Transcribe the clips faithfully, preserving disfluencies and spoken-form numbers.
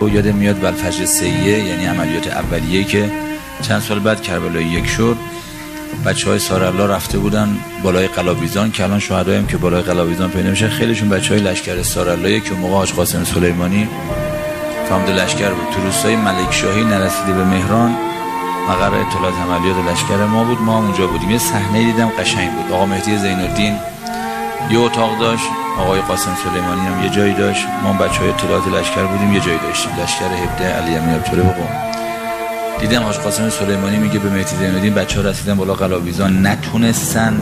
و یادم میاد بالفجر سیه، یعنی عملیات اولیه که چند سال بعد کربلای یک شد. بچه های سارالله رفته بودن بالای قلاویزان که الان شهدایم که بالای قلاویزان پیدا میشه، خیلیشون بچه های لشکر سارالله که موقع حاج قاسم سلیمانی فرمانده لشکر بود. تو روستای ملک شاهی نرسیده به مهران مقر اطلاعات عملیات لشکر ما بود، ما هم اونجا بودیم. یه صحنه دیدم قشنگ بود. آقا مهدی زین‌الدین یه اتاق داشت، آقای قاسم سلیمانی هم یه جایی داشت، ما بچهای اطلاعات لشکر بودیم یه جایی داشتیم، لشکر هفده علی امیرعبدالله به قم. دیدم حاج قاسم سلیمانی میگه به مهدی زین‌الدین بچه‌ها رسیدن بالا قلاویزان، نتونستن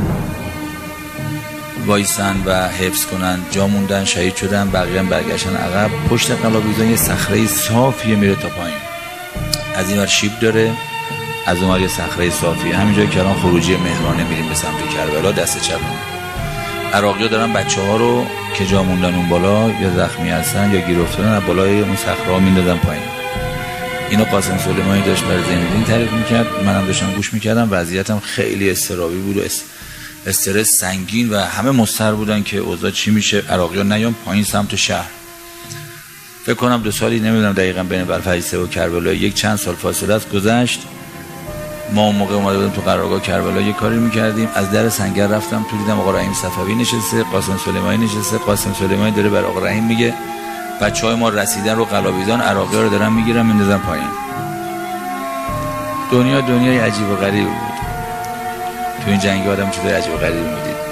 وایسن و حفظ کنن، جا موندن، شهید شدن، بقیه هم برگشتن عقب. پشت قلاویزان یه صخره صافیه میره تا پایین، از این ور شیب داره، از اون ور یه صخره صافیه. همینجا که الان خروجی مهرانه میریم به سمت کربلا، دست چپ عراقی‌ها دارن بچه‌ها رو که جا موندن اون بالا یا زخمی هستن یا گیر افتادن از بالای اون صخره‌ها میندازن پایین. اینو قاسم سلیمانی داشت برای زین‌الدین تعریف میکرد، منم داشتم گوش میکردم. وضعیتم خیلی استرابی بود و استرس سنگین و همه مضطر بودن که اوضاع چی میشه، عراقی‌ها نیان پایین سمت شهر. فکر کنم دو سالی، نمیدونم دقیقاً، بین بالفجر سه و کربلا یک چند سال فاصله است گذشت. ما اون موقع اومده بودیم تو قرارگاه کربلا یه کاری میکردیم. از در سنگر رفتم تو، دیدم آقا رحیم صفوی نشسته، قاسم سلیمانی نشسته. قاسم سلیمانی داره بر آقا رحیم میگه بچهای ما رسیدن رو قلاویزان، عراقی‌ها رو دارن میگیرن میندازن پایین. دنیا دنیای عجیب و غریب بود. تو این جنگ آدم چیزای عجیب و غریب میدید.